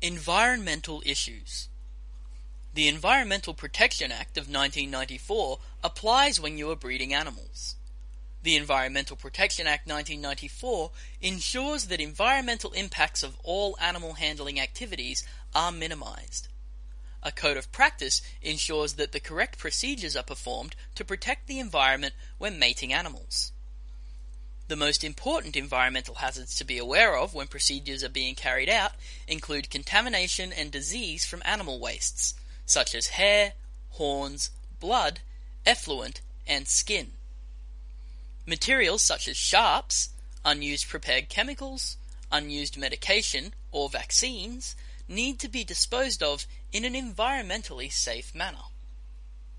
Environmental issues. The Environmental Protection Act of 1994 applies when you are breeding animals. The Environmental Protection Act 1994 ensures that environmental impacts of all animal handling activities are minimized. A code of practice ensures that the correct procedures are performed to protect the environment when mating animals. The most important environmental hazards to be aware of when procedures are being carried out include contamination and disease from animal wastes, such as hair, horns, blood, effluent, and skin. Materials such as sharps, unused prepared chemicals, unused medication, or vaccines need to be disposed of in an environmentally safe manner.